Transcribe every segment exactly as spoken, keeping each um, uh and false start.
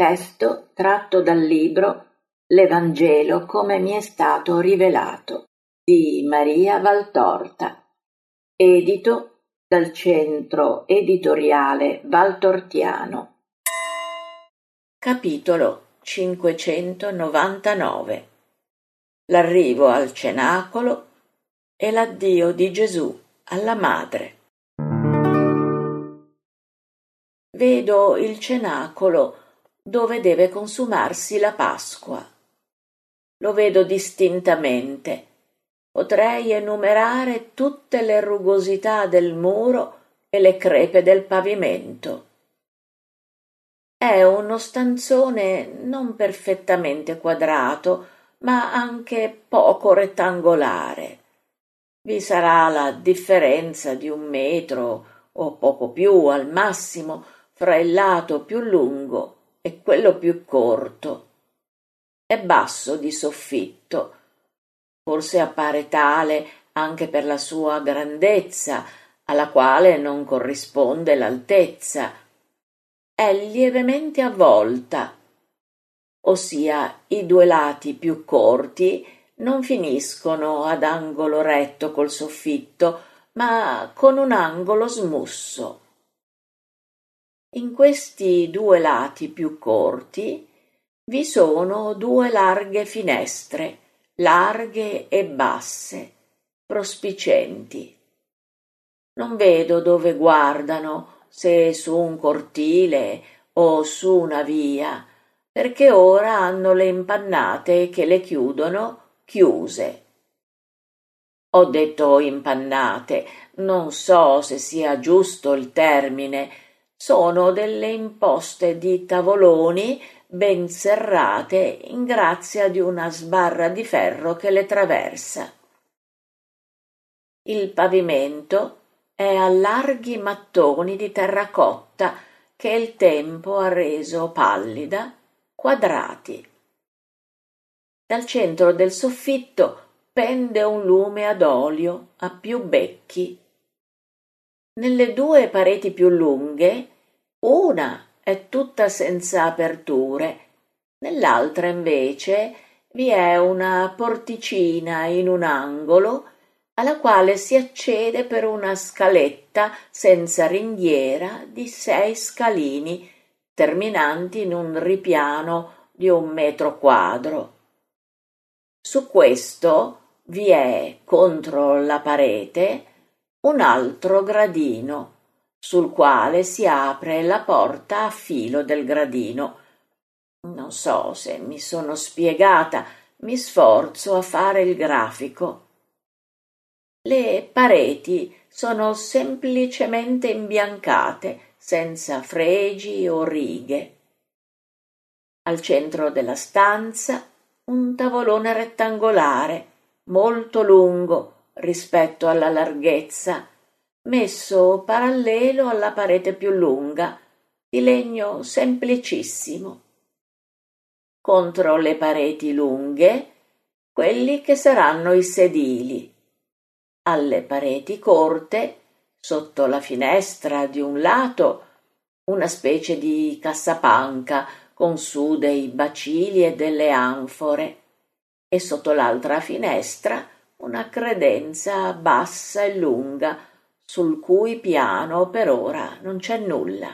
Testo tratto dal libro L'Evangelo come mi è stato rivelato di Maria Valtorta, edito dal Centro Editoriale Valtortiano. Capitolo cinquecentonovantanove. L'arrivo al cenacolo e l'addio di Gesù alla madre. Vedo il cenacolo dove deve consumarsi la Pasqua. Lo vedo distintamente. Potrei enumerare tutte le rugosità del muro e le crepe del pavimento. È uno stanzone non perfettamente quadrato, ma anche poco rettangolare. Vi sarà la differenza di un metro o poco più al massimo fra il lato più lungo e quello più corto. È basso di soffitto, forse appare tale anche per la sua grandezza, alla quale non corrisponde l'altezza. È lievemente a volta, ossia i due lati più corti non finiscono ad angolo retto col soffitto, ma con un angolo smusso. In questi due lati più corti vi sono due larghe finestre, larghe e basse, prospicenti. Non vedo dove guardano, se su un cortile o su una via, perché ora hanno le impannate che le chiudono chiuse. Ho detto impannate, non so se sia giusto il termine. Sono delle imposte di tavoloni ben serrate in grazia di una sbarra di ferro che le traversa. Il pavimento è a larghi mattoni di terracotta che il tempo ha reso pallida, quadrati. Dal centro del soffitto pende un lume ad olio a più becchi. Nelle due pareti più lunghe, una è tutta senza aperture, nell'altra invece vi è una porticina in un angolo alla quale si accede per una scaletta senza ringhiera di sei scalini terminanti in un ripiano di un metro quadro. Su questo vi è, contro la parete, un altro gradino, sul quale si apre la porta a filo del gradino. Non so se mi sono spiegata, mi sforzo a fare il grafico. Le pareti sono semplicemente imbiancate, senza fregi o righe. Al centro della stanza un tavolone rettangolare, molto lungo rispetto alla larghezza, messo parallelo alla parete più lunga, di legno semplicissimo. Contro le pareti lunghe, quelli che saranno i sedili. Alle pareti corte, sotto la finestra di un lato, una specie di cassapanca con su dei bacili e delle anfore, e sotto l'altra finestra una credenza bassa e lunga, sul cui piano per ora non c'è nulla.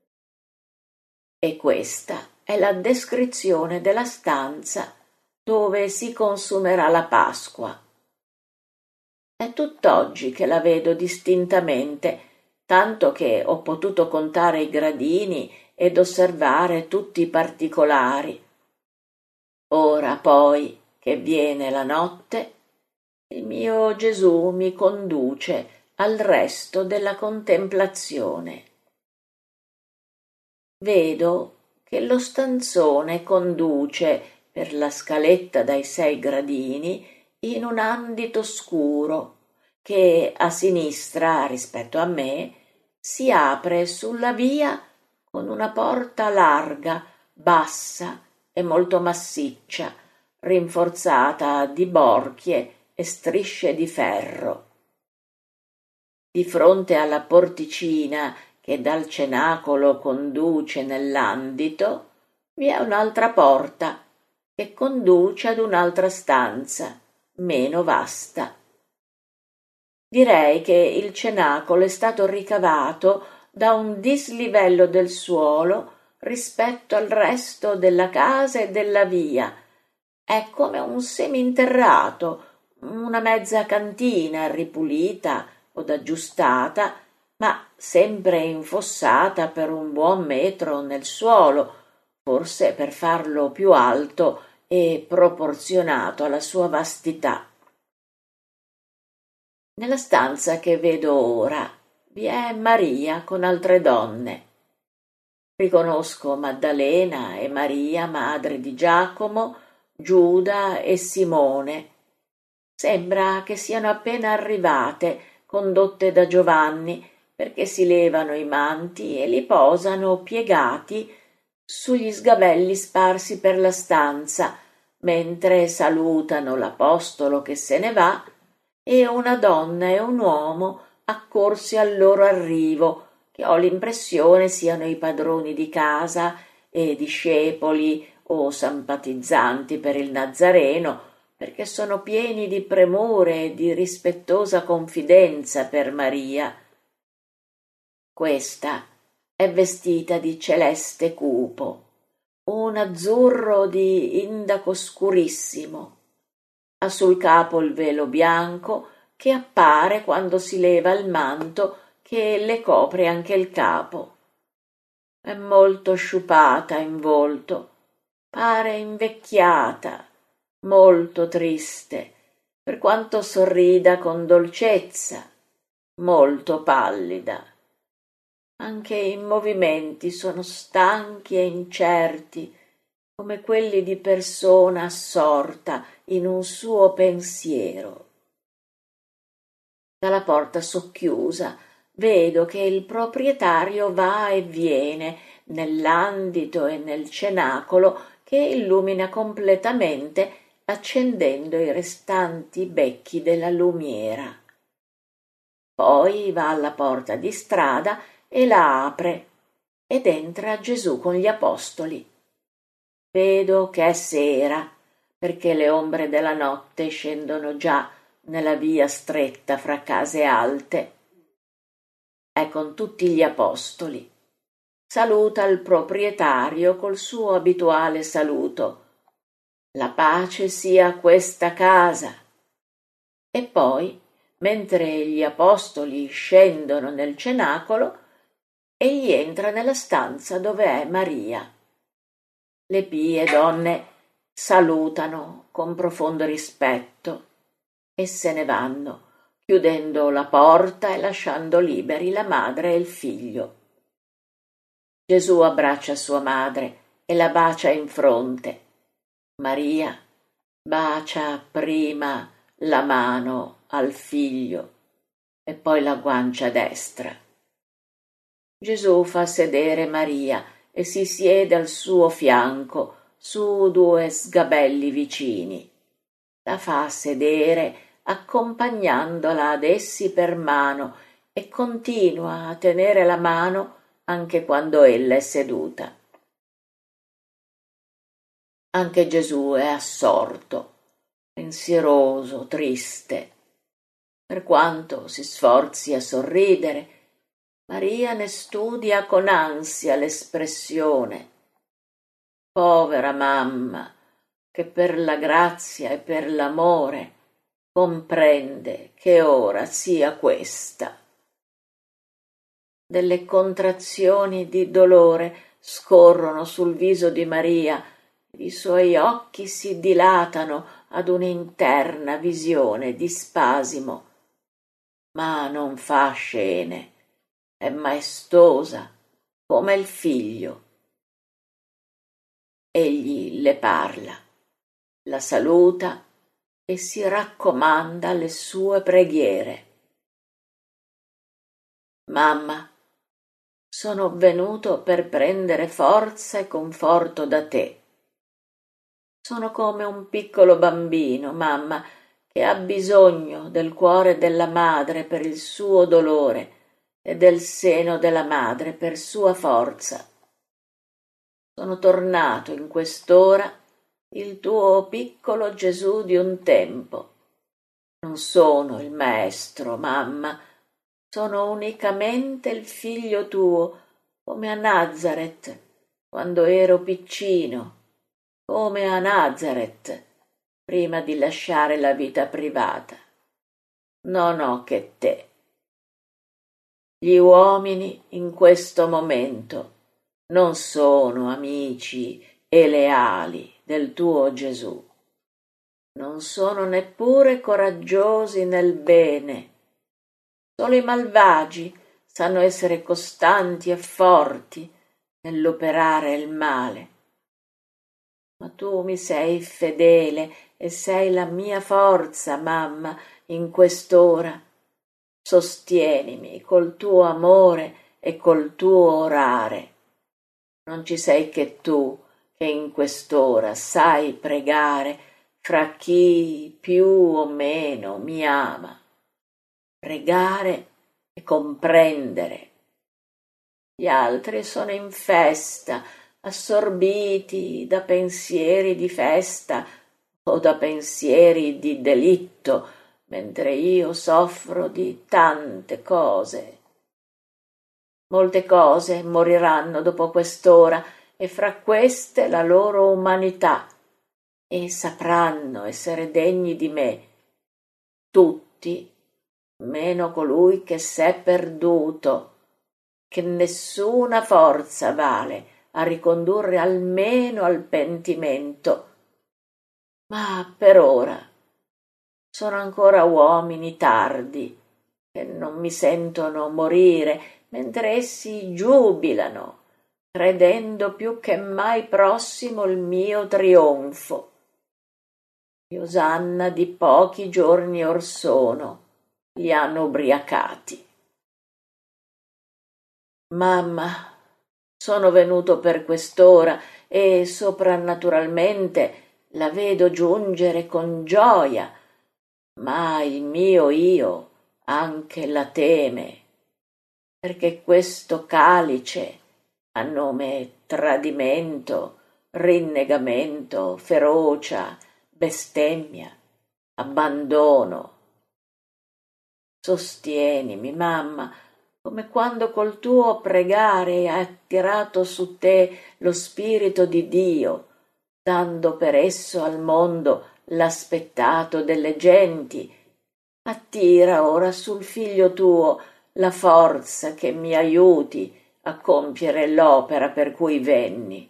E questa è la descrizione della stanza dove si consumerà la Pasqua. È tutt'oggi che la vedo distintamente, tanto che ho potuto contare i gradini ed osservare tutti i particolari. Ora poi, che viene la notte, il mio Gesù mi conduce al resto della contemplazione. Vedo che lo stanzone conduce per la scaletta dai sei gradini in un andito scuro che a sinistra rispetto a me si apre sulla via con una porta larga, bassa e molto massiccia, rinforzata di borchie e strisce di ferro. Di fronte alla porticina che dal cenacolo conduce nell'andito vi è un'altra porta che conduce ad un'altra stanza, meno vasta. Direi che il cenacolo è stato ricavato da un dislivello del suolo rispetto al resto della casa e della via. È come un seminterrato, una mezza cantina ripulita od aggiustata, ma sempre infossata per un buon metro nel suolo, forse per farlo più alto e proporzionato alla sua vastità. Nella stanza che vedo ora vi è Maria con altre donne. Riconosco Maddalena e Maria, madre di Giacomo, Giuda e Simone. Sembra che siano appena arrivate, condotte da Giovanni, perché si levano i manti e li posano piegati sugli sgabelli sparsi per la stanza, mentre salutano l'apostolo che se ne va e una donna e un uomo accorsi al loro arrivo, che ho l'impressione siano i padroni di casa e discepoli o simpatizzanti per il Nazareno, perché sono pieni di premure e di rispettosa confidenza per Maria. Questa è vestita di celeste cupo, un azzurro di indaco scurissimo. Ha sul capo il velo bianco che appare quando si leva il manto che le copre anche il capo. È molto sciupata in volto, pare invecchiata, molto triste, per quanto sorrida con dolcezza, molto pallida. Anche i movimenti sono stanchi e incerti, come quelli di persona assorta in un suo pensiero. Dalla porta socchiusa vedo che il proprietario va e viene nell'andito e nel cenacolo che illumina completamente accendendo i restanti becchi della lumiera. Poi va alla porta di strada e la apre ed entra Gesù con gli apostoli. Vedo che è sera, perché le ombre della notte scendono già nella via stretta fra case alte. È con tutti gli apostoli. Saluta il proprietario col suo abituale saluto. La pace sia a questa casa. E poi, mentre gli apostoli scendono nel cenacolo, egli entra nella stanza dove è Maria. Le pie donne salutano con profondo rispetto e se ne vanno, chiudendo la porta e lasciando liberi la madre e il figlio. Gesù abbraccia sua madre e la bacia in fronte. Maria bacia prima la mano al figlio e poi la guancia destra. Gesù fa sedere Maria e si siede al suo fianco su due sgabelli vicini. La fa sedere accompagnandola ad essi per mano e continua a tenere la mano anche quando ella è seduta. Anche Gesù è assorto, pensieroso, triste. Per quanto si sforzi a sorridere, Maria ne studia con ansia l'espressione. Povera mamma, che per la grazia e per l'amore comprende che ora sia questa. Delle contrazioni di dolore scorrono sul viso di Maria, i suoi occhi si dilatano ad un'interna visione di spasimo, ma non fa scene. È maestosa come il figlio. Egli le parla, la saluta e si raccomanda le sue preghiere. Mamma, sono venuto per prendere forza e conforto da te. Sono come un piccolo bambino, mamma, che ha bisogno del cuore della madre per il suo dolore e del seno della madre per sua forza. Sono tornato in quest'ora il tuo piccolo Gesù di un tempo. Non sono il maestro, mamma, sono unicamente il figlio tuo, come a Nazareth, quando ero piccino, come a Nazareth, prima di lasciare la vita privata. Non ho che te. Gli uomini in questo momento non sono amici e leali del tuo Gesù. Non sono neppure coraggiosi nel bene. Solo i malvagi sanno essere costanti e forti nell'operare il male. Ma tu mi sei fedele e sei la mia forza, mamma, in quest'ora. Sostienimi col tuo amore e col tuo orare. Non ci sei che tu, che in quest'ora sai pregare fra chi più o meno mi ama. Pregare e comprendere. Gli altri sono in festa, assorbiti da pensieri di festa o da pensieri di delitto, mentre io soffro di tante cose. Molte cose moriranno dopo quest'ora, e fra queste la loro umanità, e sapranno essere degni di me, tutti, meno colui che s'è perduto, che nessuna forza vale a ricondurre almeno al pentimento. Ma per ora sono ancora uomini tardi, che non mi sentono morire, mentre essi giubilano, credendo più che mai prossimo il mio trionfo. Gli osanna di pochi giorni or sono li hanno ubriacati. Mamma, sono venuto per quest'ora e soprannaturalmente la vedo giungere con gioia, ma il mio io anche la teme, perché questo calice, a nome tradimento, rinnegamento, ferocia, bestemmia, abbandono. Sostienimi, mamma, come quando col tuo pregare hai attirato su te lo Spirito di Dio, dando per esso al mondo l'aspettato delle genti. Attira ora sul figlio tuo la forza che mi aiuti a compiere l'opera per cui venni.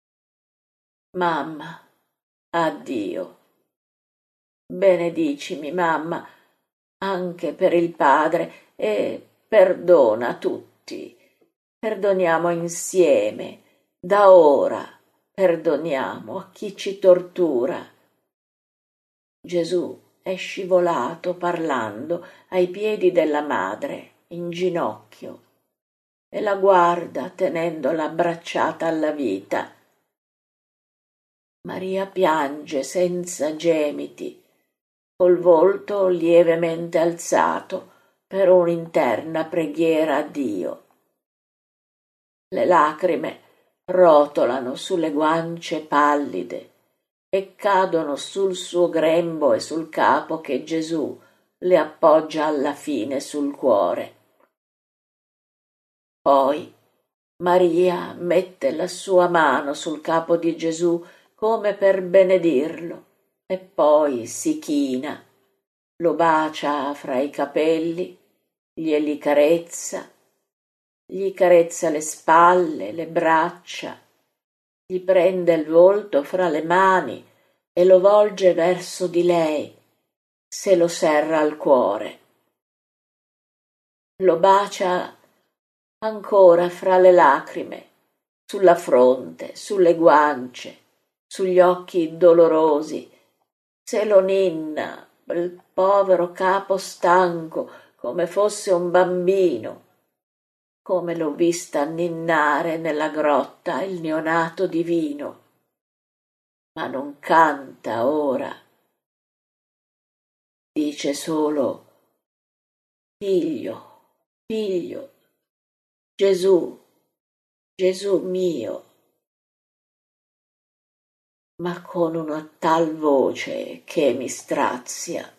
Mamma, addio. Benedicimi, mamma, anche per il padre, e perdona tutti. Perdoniamo insieme, da ora perdoniamo a chi ci tortura. Gesù è scivolato parlando ai piedi della madre, in ginocchio, e la guarda tenendola abbracciata alla vita. Maria piange senza gemiti, col volto lievemente alzato per un'interna preghiera a Dio. Le lacrime rotolano sulle guance pallide e cadono sul suo grembo e sul capo che Gesù le appoggia alla fine sul cuore. Poi Maria mette la sua mano sul capo di Gesù come per benedirlo e poi si china, lo bacia fra i capelli, glieli carezza, gli carezza le spalle, le braccia, gli prende il volto fra le mani e lo volge verso di lei, se lo serra al cuore. Lo bacia ancora fra le lacrime, sulla fronte, sulle guance, sugli occhi dolorosi, se lo ninna, il povero capo stanco, come fosse un bambino, come l'ho vista ninnare nella grotta il neonato divino. Ma non canta ora. Dice solo: figlio, figlio, Gesù, Gesù mio. ma con una tal voce che mi strazia.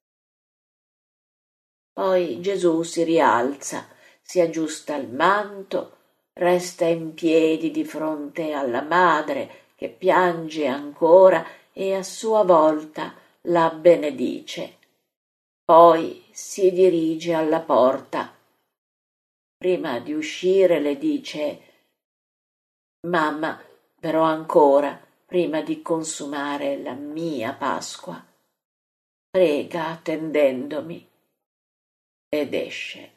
Poi Gesù si rialza, si aggiusta il manto, resta in piedi di fronte alla madre che piange ancora e a sua volta la benedice. Poi si dirige alla porta. Prima di uscire le dice: «Mamma, però ancora, prima di consumare la mia Pasqua, prega attendendomi», ed esce.